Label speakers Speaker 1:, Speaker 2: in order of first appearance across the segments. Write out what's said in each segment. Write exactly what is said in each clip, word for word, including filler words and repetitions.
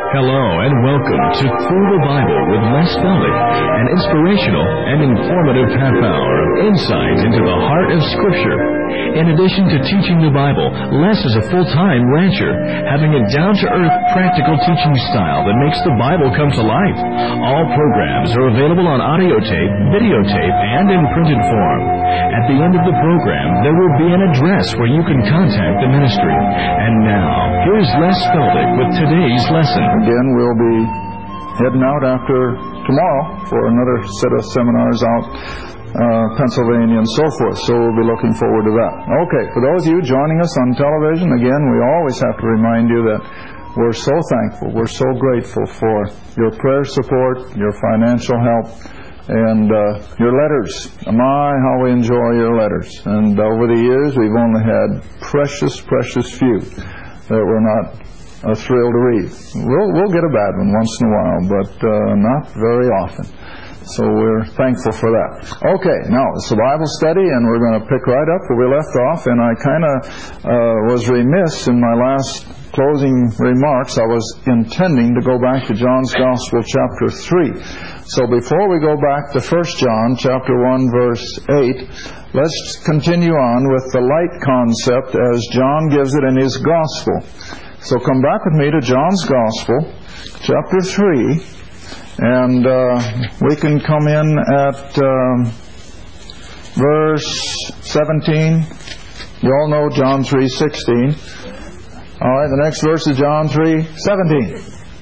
Speaker 1: Hello and welcome to Through the Bible with Les Feldick, an inspirational and informative half hour of insight into the heart of Scripture. In addition to teaching the Bible, Les is a full-time rancher, having a down-to-earth, practical teaching style that makes the Bible come to life. All programs are available on audio tape, videotape, and in printed form. At the end of the program, there will be an address where you can contact the ministry. And now, here's Les Feldick with today's lesson.
Speaker 2: Again, we'll be heading out after tomorrow for another set of seminars out uh, Pennsylvania and so forth. So we'll be looking forward to that. Okay, for those of you joining us on television, again, we always have to remind you that we're so thankful, we're so grateful for your prayer support, your financial help, and uh, your letters. My, how we enjoy your letters. And over the years, we've only had precious, precious few that we're not a thrill to read. We'll, we'll get a bad one once in a while, but uh, not very often. So we're thankful for that. Okay, now it's a Bible study, and we're going to pick right up where we left off. And I kind of uh, was remiss in my last closing remarks. I was intending to go back to John's Gospel, chapter three. So before we go back to First John, chapter one, verse eight, let's continue on with the light concept as John gives it in his Gospel. So come back with me to John's Gospel, chapter three, and uh, we can come in at uh, verse seventeen. You all know John three sixteen. All right, the next verse is John three seventeen.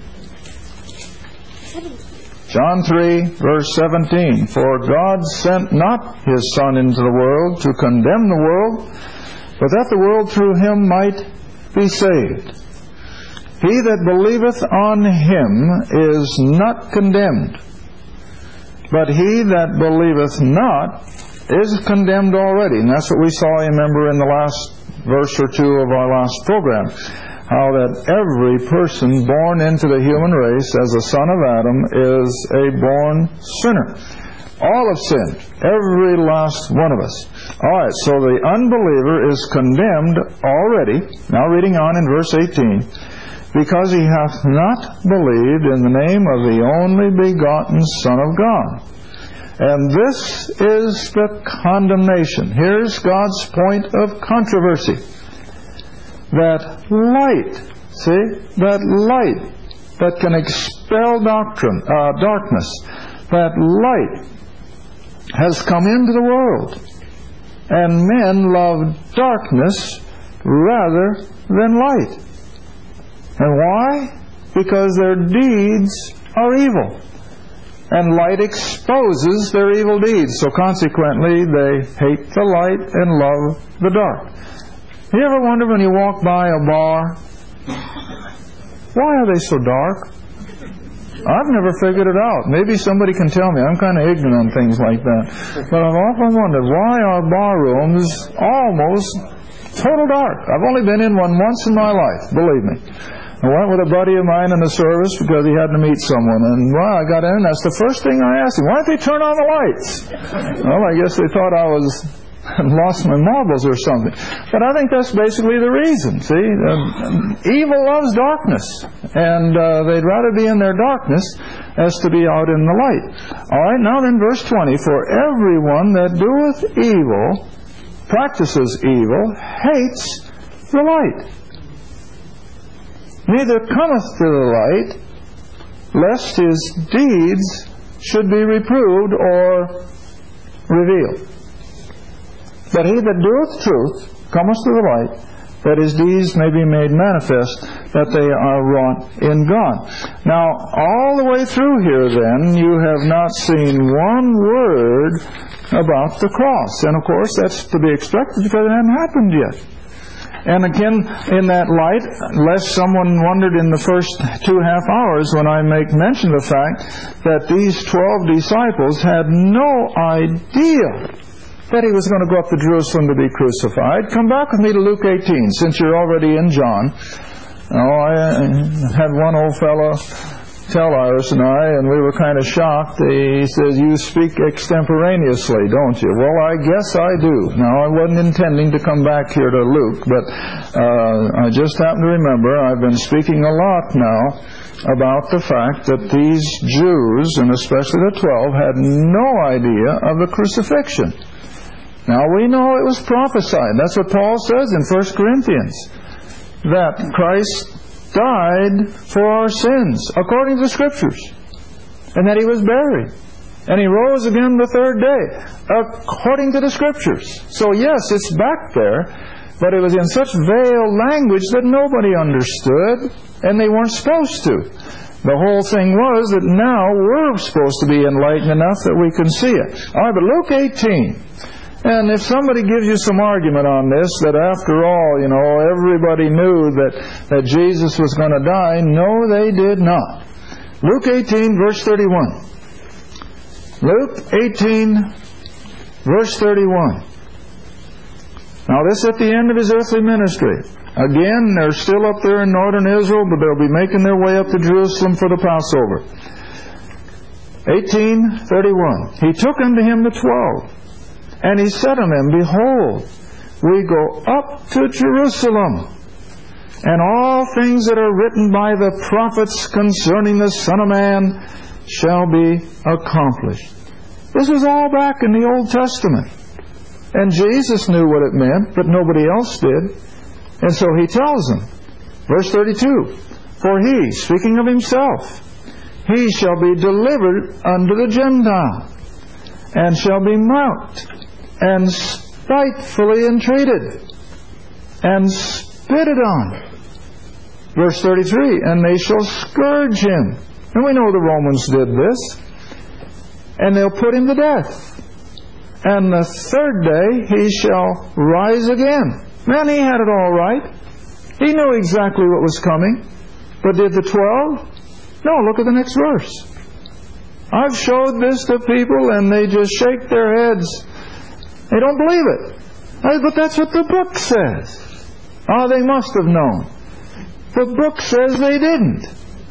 Speaker 2: John three, verse seventeen. For God sent not His Son into the world to condemn the world, but that the world through Him might be saved. He that believeth on Him is not condemned, but he that believeth not is condemned already. And that's what we saw, remember, in the last verse or two of our last program. How that every person born into the human race as a son of Adam is a born sinner. All have sinned. Every last one of us. All right, so the unbeliever is condemned already. Now reading on in verse eighteen. Because he hath not believed in the name of the only begotten Son of God. And this is the condemnation. Here's God's point of controversy. That light, see, that light that can expel doctrine, uh, darkness, that light has come into the world. And men love darkness rather than light. And why? Because their deeds are evil. And light exposes their evil deeds. So consequently, they hate the light and love the dark. You ever wonder when you walk by a bar, why are they so dark? I've never figured it out. Maybe somebody can tell me. I'm kind of ignorant on things like that. But I've often wondered, why are bar rooms almost total dark? I've only been in one once in my life, believe me. I went with a buddy of mine in the service because he had to meet someone. And, well, I got in, that's the first thing I asked him. Why don't they turn on the lights? Well, I guess they thought I was lost my marbles or something. But I think that's basically the reason, see? Uh, evil loves darkness. And uh, they'd rather be in their darkness as to be out in the light. All right, now then verse twenty. For everyone that doeth evil, practices evil, hates the light. Neither cometh to the light, lest his deeds should be reproved or revealed. But he that doeth truth cometh to the light, that his deeds may be made manifest, that they are wrought in God. Now, all the way through here then, you have not seen one word about the cross. And of course, that's to be expected because it hadn't happened yet. And again, in that light, lest someone wondered in the first two half hours when I make mention of the fact that these twelve disciples had no idea that he was going to go up to Jerusalem to be crucified. Come back with me to Luke eighteen, since you're already in John. Oh, I had one old fellow tell Iris and I, and we were kind of shocked. He says, "You speak extemporaneously, don't you?" Well, I guess I do. Now, I wasn't intending to come back here to Luke, but uh, I just happen to remember I've been speaking a lot now about the fact that these Jews, and especially the twelve, had no idea of the crucifixion. Now, we know it was prophesied. That's what Paul says in First Corinthians, that Christ died for our sins, according to the Scriptures, and that He was buried, and He rose again the third day, according to the Scriptures. So yes, it's back there, but it was in such veiled language that nobody understood, and they weren't supposed to. The whole thing was that now we're supposed to be enlightened enough that we can see it. All right, but Luke eighteen. And if somebody gives you some argument on this, that after all, you know, everybody knew that, that Jesus was going to die, no, they did not. Luke eighteen, verse thirty-one. Luke eighteen, verse thirty-one. Now, this at the end of His earthly ministry. Again, they're still up there in northern Israel, but they'll be making their way up to Jerusalem for the Passover. eighteen thirty-one. He took unto Him the twelve, and He said unto them, Behold, we go up to Jerusalem, and all things that are written by the prophets concerning the Son of Man shall be accomplished. This was all back in the Old Testament. And Jesus knew what it meant, but nobody else did. And so He tells them, verse thirty-two, For He, speaking of Himself, He shall be delivered unto the Gentiles, and shall be mocked, and spitefully entreated, and spitted on. Verse thirty-three, And they shall scourge Him. And we know the Romans did this. And they'll put Him to death. And the third day He shall rise again. Man, He had it all right. He knew exactly what was coming. But did the twelve? No, look at the next verse. I've showed this to people and they just shake their heads. They don't believe it. But that's what the book says. Oh, they must have known. The book says they didn't.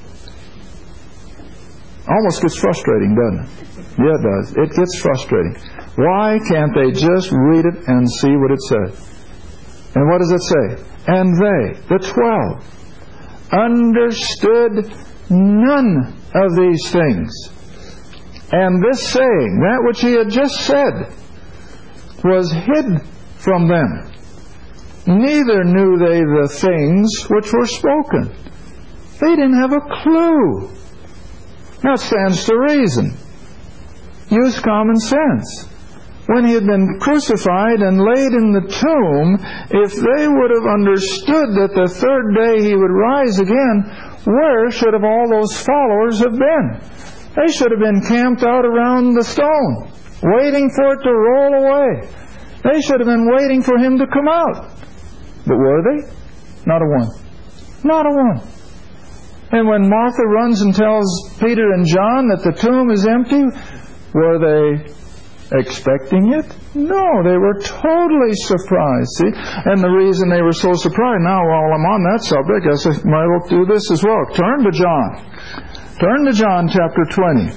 Speaker 2: Almost gets frustrating, doesn't it? Yeah, it does. It gets frustrating. Why can't they just read it and see what it says? And what does it say? And they, the twelve, understood none of these things. And this saying, that which He had just said, was hid from them. Neither knew they the things which were spoken. They didn't have a clue. Now it stands to reason. Use common sense. When He had been crucified and laid in the tomb, if they would have understood that the third day He would rise again, where should have all those followers have been? They should have been camped out around the stone, waiting for it to roll away. They should have been waiting for Him to come out. But were they? Not a one. Not a one. And when Martha runs and tells Peter and John that the tomb is empty, were they expecting it? No, they were totally surprised. See? And the reason they were so surprised, now while I'm on that subject, I guess I might as well do this as well. Turn to John. Turn to John chapter twenty.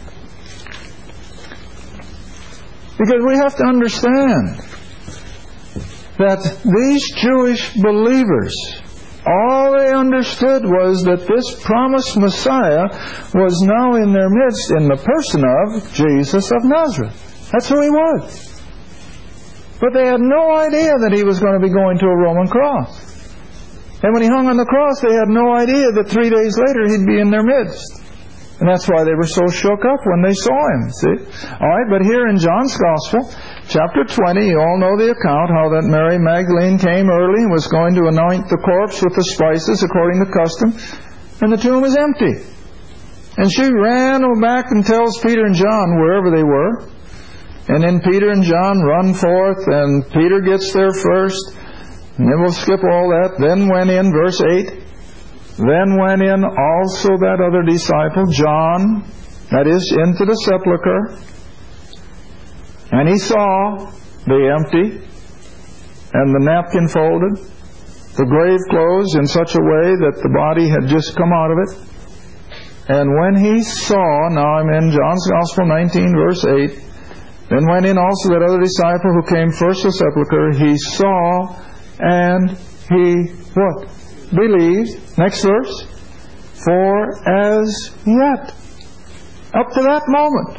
Speaker 2: Because we have to understand that these Jewish believers, all they understood was that this promised Messiah was now in their midst in the person of Jesus of Nazareth. That's who He was. But they had no idea that He was going to be going to a Roman cross. And when He hung on the cross, they had no idea that three days later He'd be in their midst. And that's why they were so shook up when they saw Him, see? All right, but here in John's Gospel, chapter twenty, you all know the account how that Mary Magdalene came early and was going to anoint the corpse with the spices according to custom, and the tomb is empty. And she ran back and tells Peter and John wherever they were. And then Peter and John run forth, and Peter gets there first. And then we'll skip all that. Then went in, verse eight. Then went in also that other disciple, John, that is, into the sepulchre. And he saw the empty, and the napkin folded, the grave closed in such a way that the body had just come out of it. And when he saw, now I'm in John's Gospel nineteen, verse eight, then went in also that other disciple who came first to the sepulchre. He saw and he, what? Believed. Next verse. For as yet, up to that moment,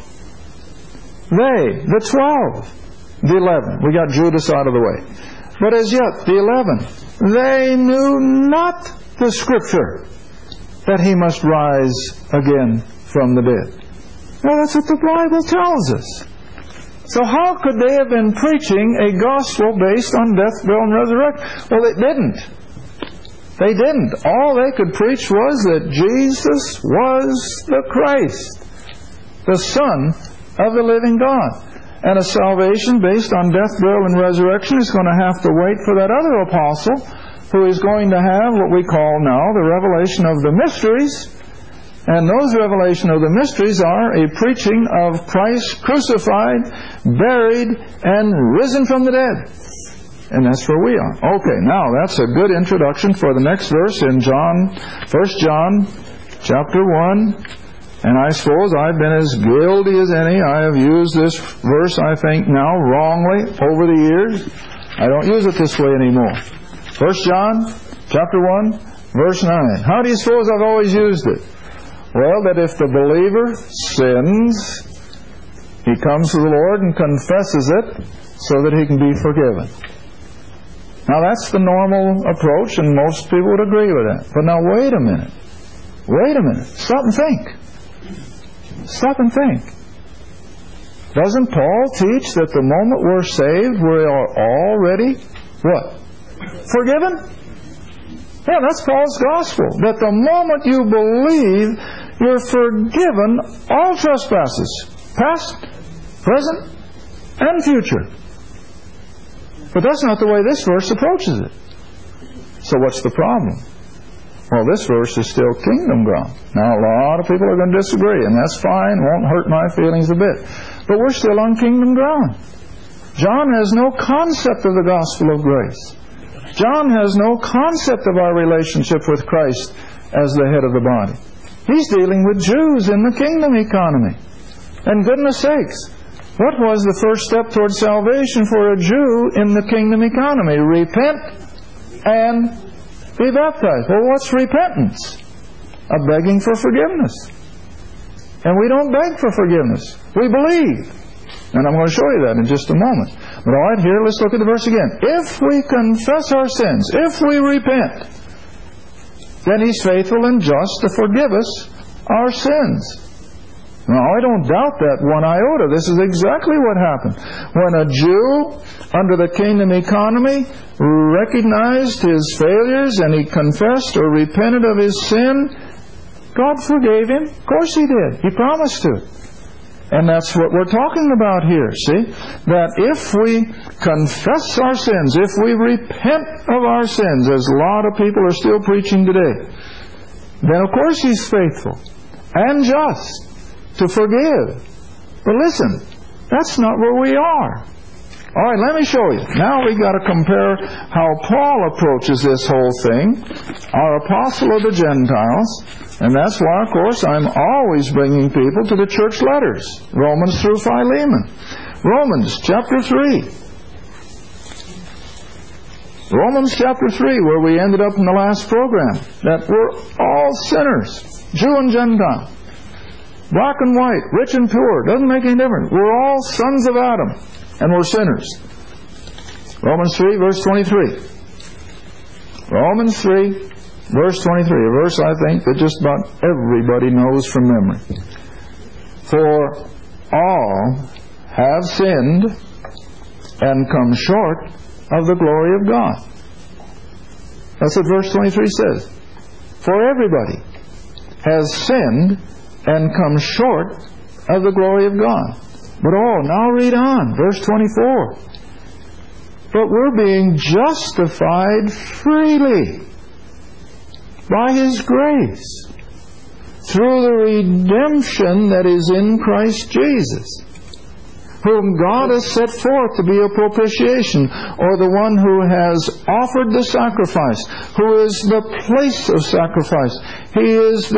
Speaker 2: they, the twelve, the eleven, we got Judas out of the way. But as yet, the eleven, they knew not the Scripture that he must rise again from the dead. Well, that's what the Bible tells us. So how could they have been preaching a gospel based on death, burial, and resurrection? Well, it didn't. They didn't. All they could preach was that Jesus was the Christ, the Son of the living God. And a salvation based on death, burial, and resurrection is going to have to wait for that other apostle who is going to have what we call now the revelation of the mysteries. And those revelation of the mysteries are a preaching of Christ crucified, buried, and risen from the dead. And that's where we are. Okay, now that's a good introduction for the next verse in John, First John chapter one. And I suppose I've been as guilty as any. I have used this verse, I think, now wrongly over the years. I don't use it this way anymore. First John chapter one, verse nine. How do you suppose I've always used it? Well, that if the believer sins, he comes to the Lord and confesses it so that he can be forgiven. Now that's the normal approach, and most people would agree with that. But now wait a minute. Wait a minute. Stop and think. Stop and think. Doesn't Paul teach that the moment we're saved, we are already, what? Forgiven? Yeah, that's Paul's gospel. That the moment you believe, you're forgiven all trespasses, past, present, and future. But that's not the way this verse approaches it. So what's the problem? Well, this verse is still kingdom ground. Now, a lot of people are going to disagree, and that's fine. Won't hurt my feelings a bit. But we're still on kingdom ground. John has no concept of the gospel of grace. John has no concept of our relationship with Christ as the head of the body. He's dealing with Jews in the kingdom economy. And goodness sakes, what was the first step toward salvation for a Jew in the kingdom economy? Repent and be baptized. Well, what's repentance? A begging for forgiveness. And we don't beg for forgiveness. We believe. And I'm going to show you that in just a moment. But all right, here, let's look at the verse again. If we confess our sins, if we repent, then He's faithful and just to forgive us our sins. Now, I don't doubt that one iota. This is exactly what happened. When a Jew, under the kingdom economy, recognized his failures and he confessed or repented of his sin, God forgave him. Of course He did. He promised to. And that's what we're talking about here, see? That if we confess our sins, if we repent of our sins, as a lot of people are still preaching today, then of course He's faithful and just to forgive. But listen, that's not where we are. All right, let me show you. Now we've got to compare how Paul approaches this whole thing, our apostle of the Gentiles, and that's why, of course, I'm always bringing people to the church letters, Romans through Philemon. Romans chapter three. Romans chapter three, where we ended up in the last program, that we're all sinners, Jew and Gentile. Black and white, rich and poor, doesn't make any difference. We're all sons of Adam, and we're sinners. Romans three, verse twenty-three. Romans three, verse twenty-three, a verse I think that just about everybody knows from memory. For all have sinned and come short of the glory of God. That's what verse twenty-three says. For everybody has sinned and come short of the glory of God. But oh, now read on, verse twenty-four. But we're being justified freely by His grace through the redemption that is in Christ Jesus, whom God has set forth to be a propitiation, or the one who has offered the sacrifice, who is the place of sacrifice. He is the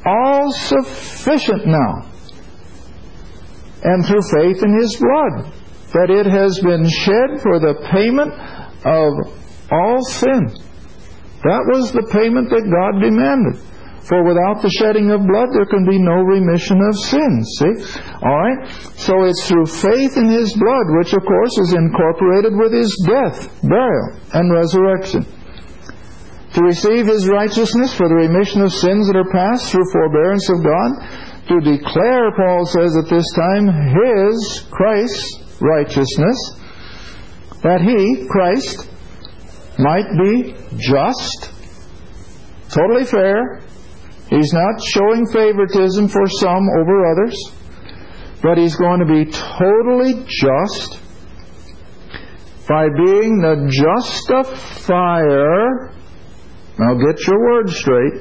Speaker 2: all sufficient now. And through faith in His blood, that it has been shed for the payment of all sin. That was the payment that God demanded. For without the shedding of blood, there can be no remission of sins. See? Alright? So it's through faith in His blood, which of course is incorporated with His death, burial, and resurrection. To receive His righteousness for the remission of sins that are past through forbearance of God. To declare, Paul says at this time, His, Christ's, righteousness, that He, Christ, might be just, totally fair. He's not showing favoritism for some over others, but He's going to be totally just by being the justifier. Now get your words straight.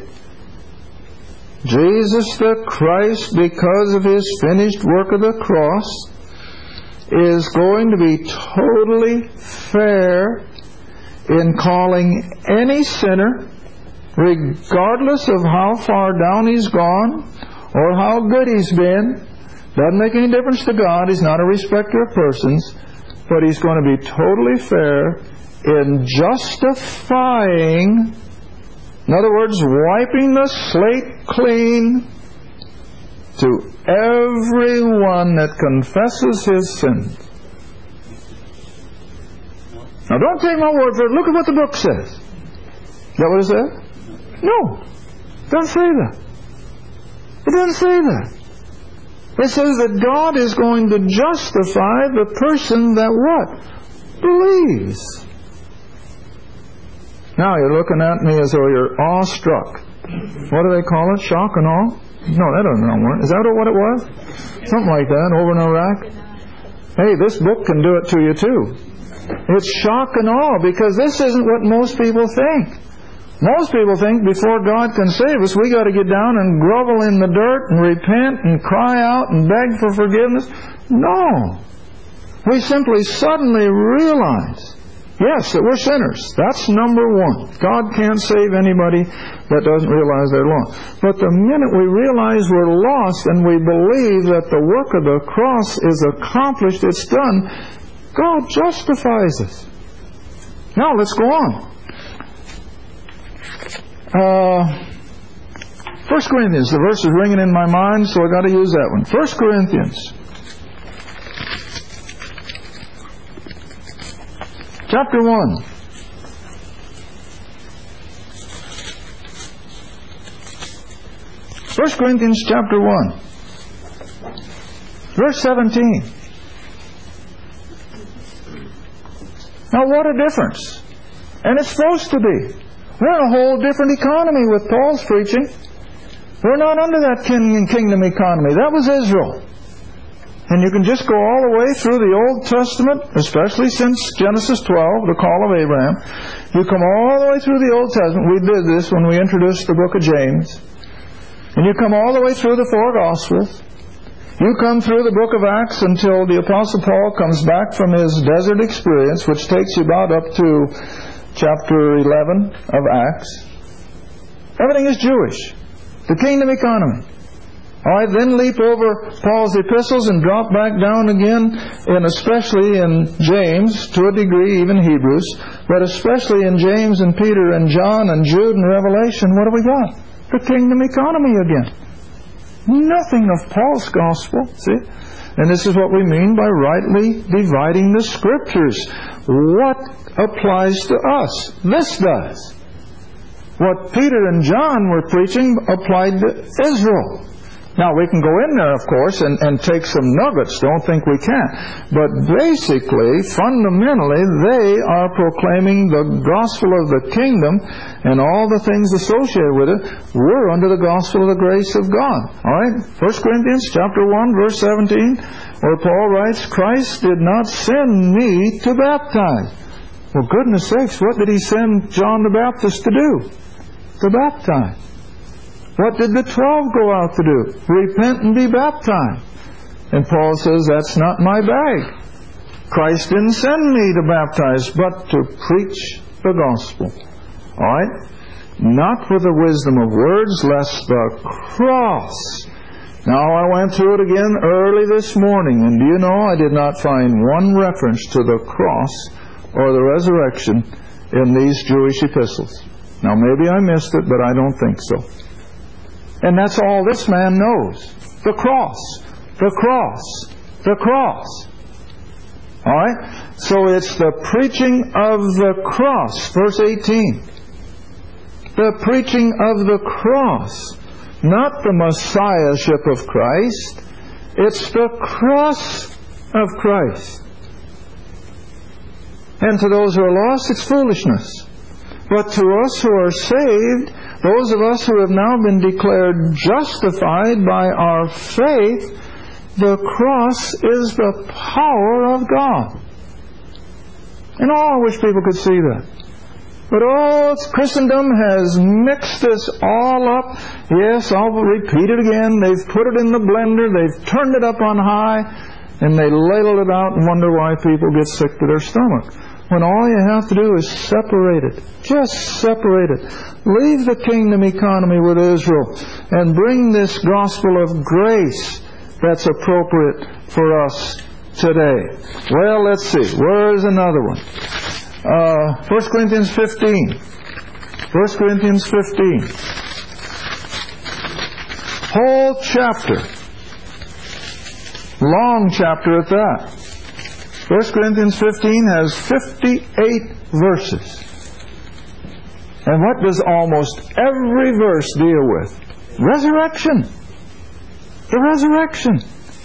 Speaker 2: Jesus the Christ, because of His finished work of the cross, is going to be totally fair in calling any sinner, regardless of how far down he's gone or how good he's been. Doesn't make any difference to God. He's not a respecter of persons. But He's going to be totally fair in justifying, in other words, wiping the slate clean to everyone that confesses his sins. Now don't take my word for it. Look at what the book says. Is that what it says? No. It doesn't say that. It doesn't say that. It says that God is going to justify the person that what? Believes. Now you're looking at me as though you're awestruck. What do they call it? Shock and awe? No, that doesn't know what. Is that what it was? Something like that over in Iraq. Hey, this book can do it to you too. It's shock and awe, because this isn't what most people think. Most people think before God can save us, we got to get down and grovel in the dirt and repent and cry out and beg for forgiveness. No. We simply suddenly realize, yes, that we're sinners. That's number one. God can't save anybody that doesn't realize they're lost. But the minute we realize we're lost and we believe that the work of the cross is accomplished, it's done, God justifies us. Now, let's go on. Uh, First Corinthians, the verse is ringing in my mind, so I got to use that one. First Corinthians, chapter one. First Corinthians, chapter one, verse seventeen. Now, what a difference! And it's supposed to be. We're in a whole different economy with Paul's preaching. We're not under that kingdom economy. That was Israel. And you can just go all the way through the Old Testament, especially since Genesis twelve, the call of Abraham. You come all the way through the Old Testament. We did this when we introduced the book of James. And you come all the way through the four Gospels. You come through the book of Acts until the Apostle Paul comes back from his desert experience, which takes you about up to chapter eleven of Acts. Everything is Jewish. The kingdom economy. Alright, then leap over Paul's epistles and drop back down again, and especially in James, to a degree even Hebrews, but especially in James and Peter and John and Jude and Revelation. What have we got? The kingdom economy again. Nothing of Paul's gospel, see? And this is what we mean by rightly dividing the Scriptures. What applies to us? This does. What Peter and John were preaching applied to Israel. Now, we can go in there, of course, and, and take some nuggets. Don't think we can't. But basically, fundamentally, they are proclaiming the gospel of the kingdom and all the things associated with it. We're under the gospel of the grace of God. All right? First Corinthians chapter one, verse seventeen, where Paul writes, Christ did not send me to baptize. Well, goodness sakes, what did He send John the Baptist to do? To baptize. What did the twelve go out to do? Repent and be baptized. And Paul says, that's not my bag. Christ didn't send me to baptize, but to preach the gospel. Alright? not with the wisdom of words, lest the cross... Now, I went through it again early this morning, and do you know I did not find one reference to the cross or the resurrection in these Jewish epistles. Now, maybe I missed it, but I don't think so. And that's all this man knows. The cross. The cross. The cross. All right? So it's the preaching of the cross. Verse eighteen. The preaching of the cross. Not the Messiahship of Christ. It's the cross of Christ. And to those who are lost, it's foolishness. But to us who are saved, those of us who have now been declared justified by our faith, the cross is the power of God. And oh, I wish people could see that. But oh, Christendom has mixed this all up. Yes, I'll repeat it again. They've put it in the blender. They've turned it up on high. And they ladle it out and wonder why people get sick to their stomach. When all you have to do is separate it. Just separate it. Leave the kingdom economy with Israel and bring this gospel of grace that's appropriate for us today. Well, let's see. Where is another one? Uh, First Corinthians fifteen. First Corinthians fifteen. Whole chapter. Long chapter at that. First Corinthians fifteen has fifty-eight verses. And what does almost every verse deal with? Resurrection. The resurrection.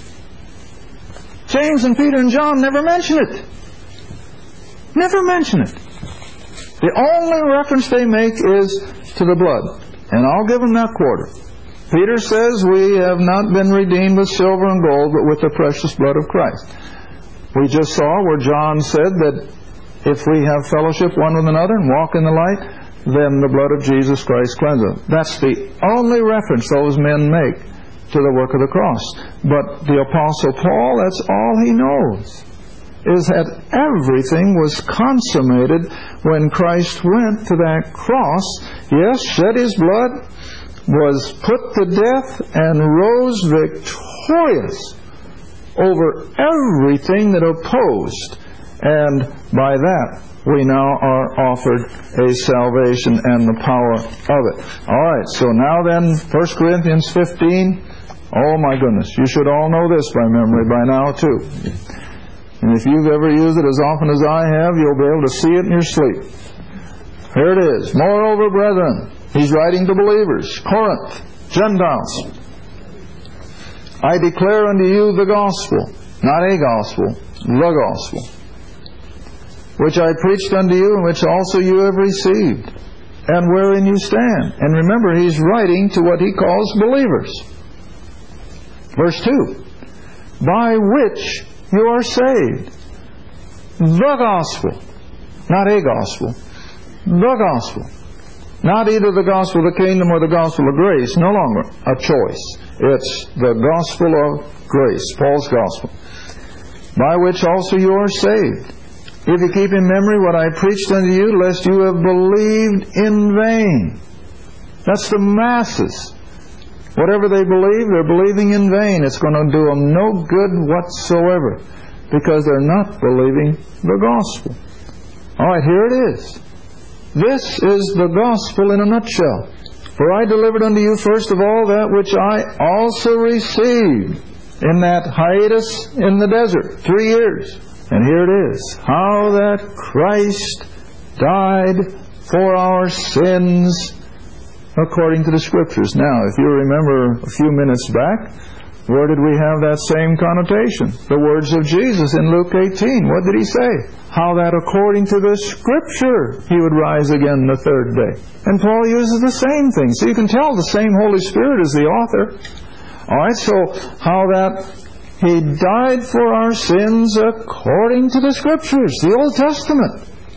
Speaker 2: James and Peter and John never mention it. Never mention it. The only reference they make is to the blood. And I'll give them that quarter. Peter says we have not been redeemed with silver and gold, but with the precious blood of Christ. We just saw where John said that if we have fellowship one with another and walk in the light, then the blood of Jesus Christ cleanses. That's the only reference those men make to the work of the cross. But the Apostle Paul, that's all he knows, is that everything was consummated when Christ went to that cross. Yes, shed His blood, was put to death, and rose victorious over everything that opposed. And by that, we now are offered a salvation and the power of it. All right, so now then, First Corinthians fifteen. Oh my goodness, you should all know this by memory by now too. And if you've ever used it as often as I have, you'll be able to see it in your sleep. Here it is. Moreover, brethren, he's writing to believers, Corinth, Gentiles. I declare unto you the gospel, not a gospel, the gospel, which I preached unto you, and which also you have received, and wherein you stand. And remember, he's writing to what he calls believers. Verse two, by which you are saved. The gospel. Not a gospel. The gospel. Not either the gospel of the kingdom or the gospel of grace. No longer a choice. It's the gospel of grace. Paul's gospel. By which also you are saved. If you keep in memory what I preached unto you, lest you have believed in vain. That's the masses. Whatever they believe, they're believing in vain. It's going to do them no good whatsoever, because they're not believing the gospel. All right, here it is. This is the gospel in a nutshell. For I delivered unto you first of all that which I also received in that hiatus in the desert, three years. And here it is. How that Christ died for our sins according to the Scriptures. Now, if you remember a few minutes back, where did we have that same connotation? The words of Jesus in Luke eighteen. What did He say? How that according to the Scripture He would rise again the third day. And Paul uses the same thing. So you can tell the same Holy Spirit is the author. Alright, so how that He died for our sins according to the Scriptures, the Old Testament.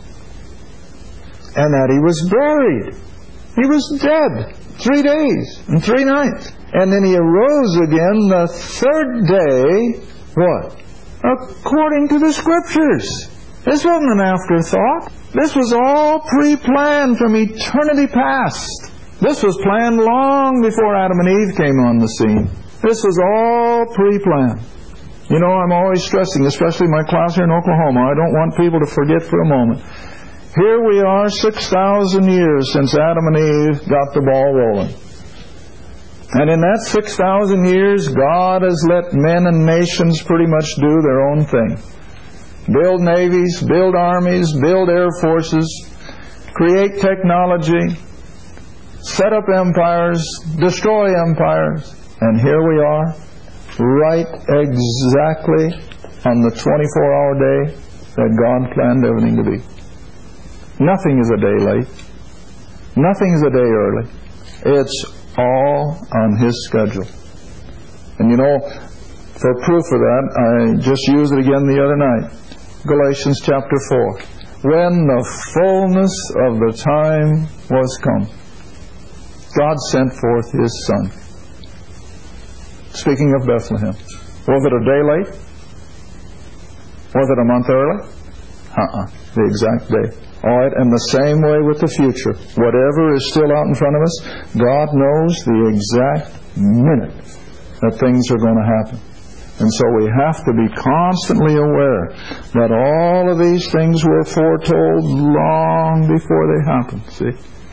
Speaker 2: And that He was buried. He was dead three days and three nights. And then He arose again the third day, what? According to the Scriptures. This wasn't an afterthought. This was all pre-planned from eternity past. This was planned long before Adam and Eve came on the scene. This was all pre-planned. You know, I'm always stressing, especially my class here in Oklahoma, I don't want people to forget for a moment. Here we are six thousand years since Adam and Eve got the ball rolling. And in that six thousand years, God has let men and nations pretty much do their own thing. Build navies, build armies, build air forces, create technology, set up empires, destroy empires. And here we are, right exactly on the twenty-four hour day that God planned everything to be. Nothing is a day late. Nothing is a day early. It's all on His schedule. And you know, for proof of that, I just used it again the other night. Galatians chapter four. When the fullness of the time was come, God sent forth His Son. Speaking of Bethlehem. Was it a day late? Was it a month early? Uh-uh. The exact day. All right, and the same way with the future. Whatever is still out in front of us, God knows the exact minute that things are going to happen. And so we have to be constantly aware that all of these things were foretold long before they happened. See?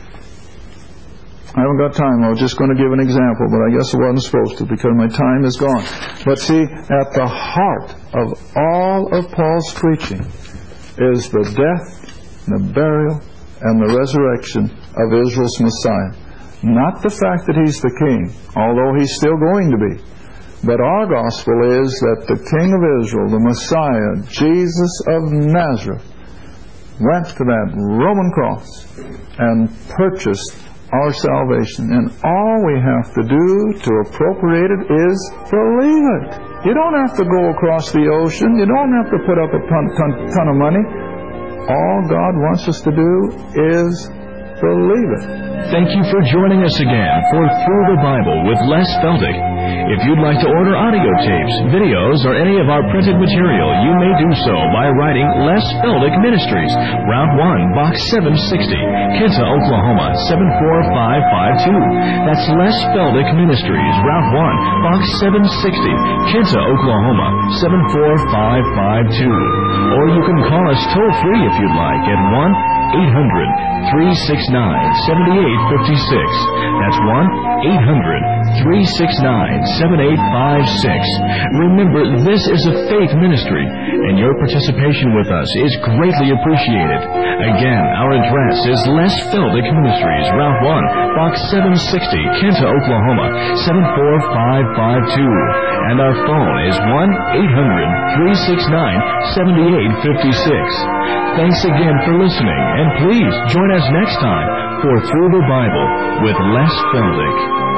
Speaker 2: I haven't got time. I was just going to give an example, but I guess I wasn't supposed to because my time is gone. But see, at the heart of all of Paul's preaching is the death, the burial, and the resurrection of Israel's Messiah. Not the fact that He's the King, although He's still going to be. But our gospel is that the King of Israel, the Messiah, Jesus of Nazareth, went to that Roman cross and purchased our salvation. And all we have to do to appropriate it is believe it. You don't have to go across the ocean. You don't have to put up a ton, ton, ton of money. All God wants us to do is believe it.
Speaker 1: Thank you for joining us again for Through the Bible with Les Feldick. If you'd like to order audio tapes, videos, or any of our printed material, you may do so by writing Les Feldick Ministries, Route one, Box seven sixty, Kinta, Oklahoma, seven four five five two. That's Les Feldick Ministries, Route one, Box seven sixty, Kinta, Oklahoma, seven four five five two. Or you can call us toll-free if you'd like at one eight hundred, three six nine, seven eight five six. That's one eight hundred, three six nine, seven eight five six. Remember, this is a faith ministry, and your participation with us is greatly appreciated. Again, our address is Les Feldick Ministries, Route one, Box seven sixty, Kinta, Oklahoma, seven four five five two. And our phone is one eight hundred, three six nine, seven eight five six. Thanks again for listening, and please join us next time for Through the Bible with Les Feldick.